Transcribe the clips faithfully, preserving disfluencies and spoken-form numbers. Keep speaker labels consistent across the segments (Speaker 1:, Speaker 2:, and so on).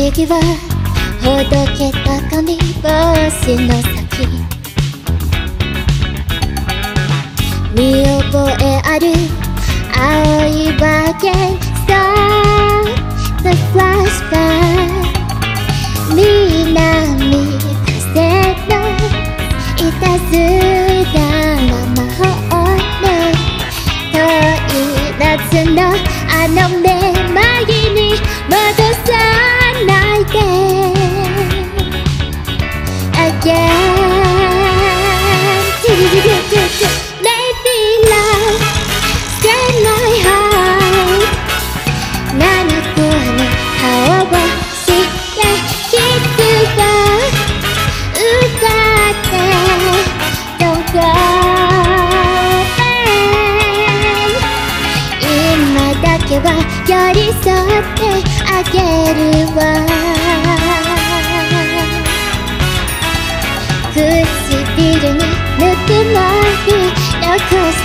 Speaker 1: 指はほどけた紙帽子の先、見覚えある青いバーゲンスター The flashback 南風のいたずらな魔法の遠い夏のあのめまいに戻さないで Again Maybe love Spread my heart 七個の顔をしてキスを歌って Don't go back 今だけは寄り添ってあげるわ唇にぬくもり残して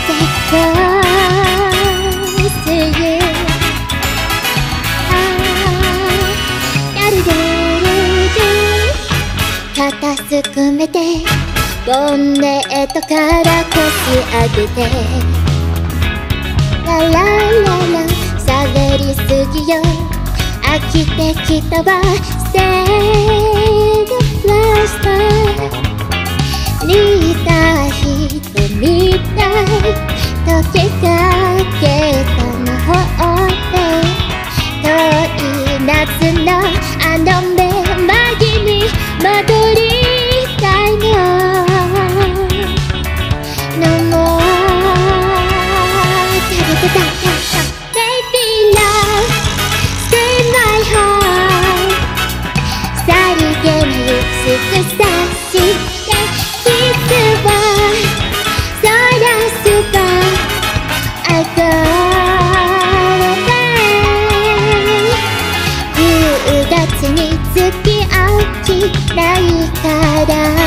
Speaker 1: Close you 肩すくめてボンネットからこし上げてララララ喋りすぎよ飽きてきたわ Stay the flashback 似た人みたい溶けかけた魔法で遠い夏のあのめまいに戻りたいの No more Baby love Stay my heart さりげない優しさしてキスはそらすば I go back 夕月に付き合う気ないから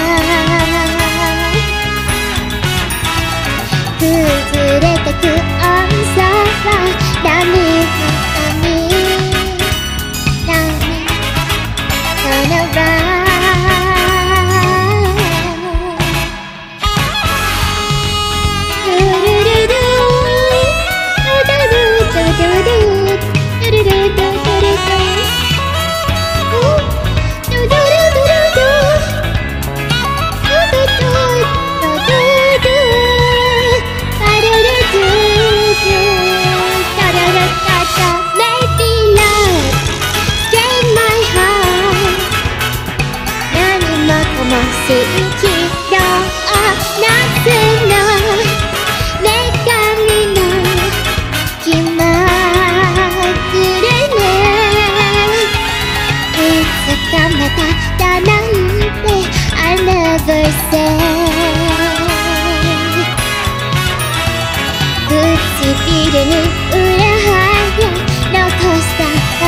Speaker 1: 崩れてく音さはダメダメダメその場蜃気楼夏の女神の気まぐれねいつかまただなんて I never say 唇に裏腹残した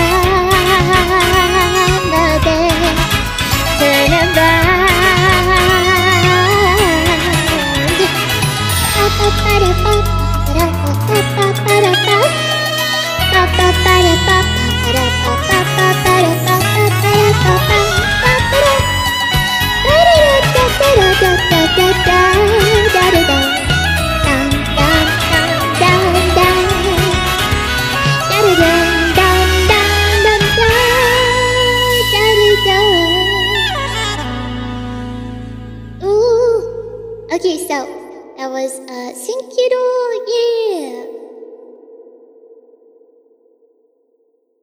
Speaker 1: までその場Okay, so that was uh, Senkiro, yeah!